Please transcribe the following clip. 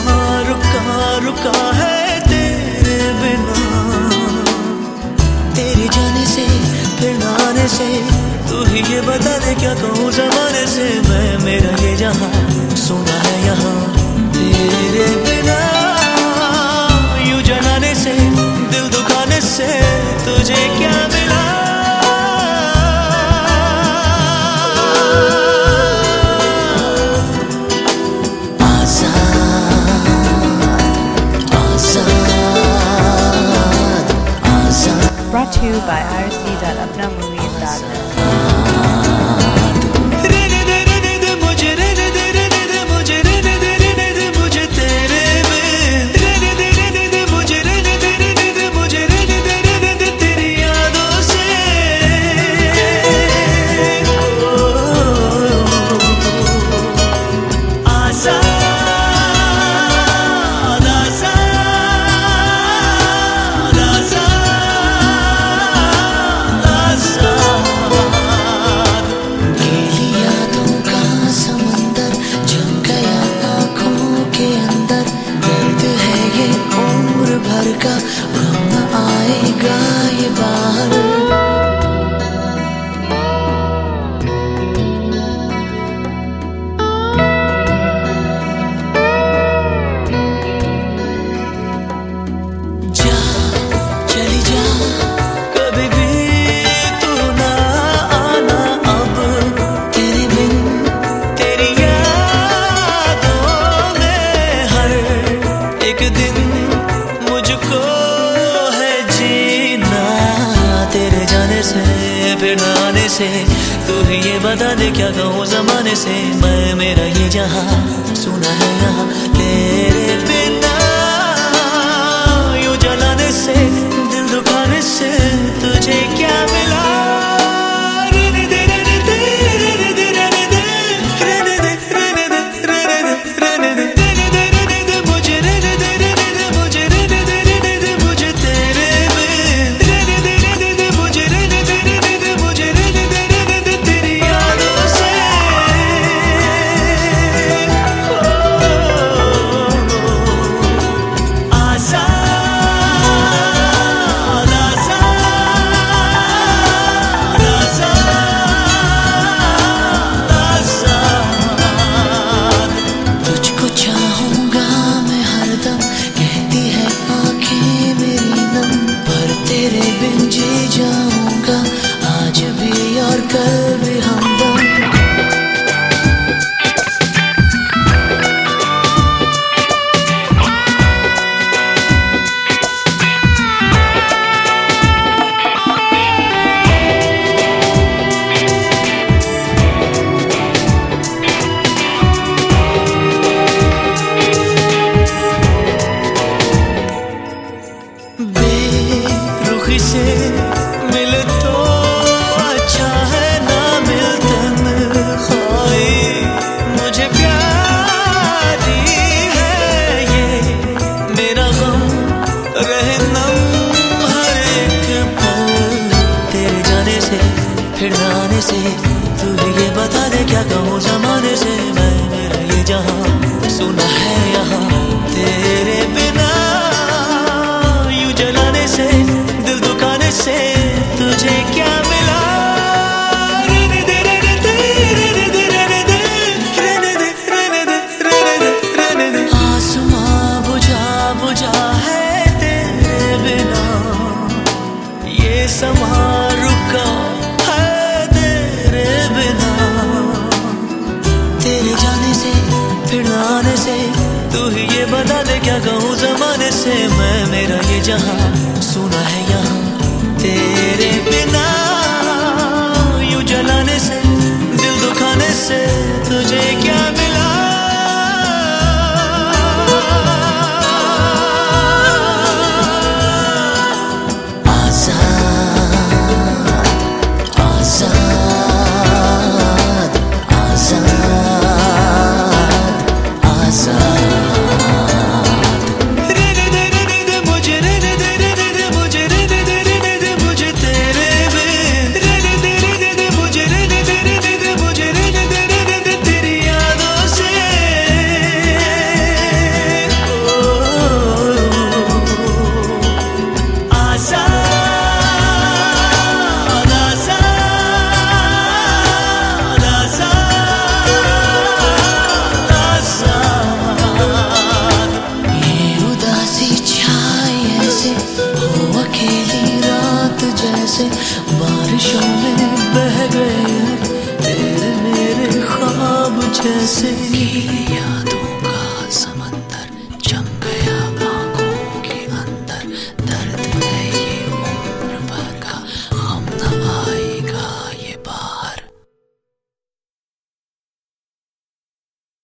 रुका रुका है तेरे बिना। तेरे जाने से फिर ना आने से तू ही ये बता दे क्या कहूँ जमाने से। मैं मेरा ये जहाँ सुना है यहाँ तेरे बिना। यूं जलाने से दिल दुखाने से तुझे क्या मिला। Brought to you by irc.apnamovies.net. भर का गम आएगा ये बाहर। जा चली जा कभी भी तू ना आना अब तेरे बिन। तेरी यादों में हर एक दिन मुझको है जीना। तेरे जाने से फिर न आने से तू ही ये बता दे क्या कहूँ जमाने से। मैं मेरा ये जहाँ सुना है यहाँ तेरे बिना। यूं जलाने से दिल दुखाने से तुझे क्या मिला। तेरे बिन जी जाऊंगा आज भी और कल भी हमदम। बेरुखी से मिले तो अच्छा है ना मिलते तन्हाई। मुझे प्यारी है ये मेरा गम रहे नम हर एक पल। तेरे जाने से फिर न आने से तू ये बता दे क्या कहूँ जमाने से। मैं मेरा ये जहाँ सुना है यहाँ तेरे बिना। जलाने से दिल दुखाने से तुझे क्या मिला। आसमां बुझा बुझा है तेरे बिना। ये समा रुका है तेरे बिना। तेरे जाने से फिर न आने से तू ही ये बता दे क्या कहूँ जमाने से। मैं मेरा ये जहाँ सुना है यहाँ तेरे बिना। यूं जलाने से दिल दुखाने से तुझे क्या मिला। बारिशों में बह गए तेरे मेरे ख्वाब जैसे याद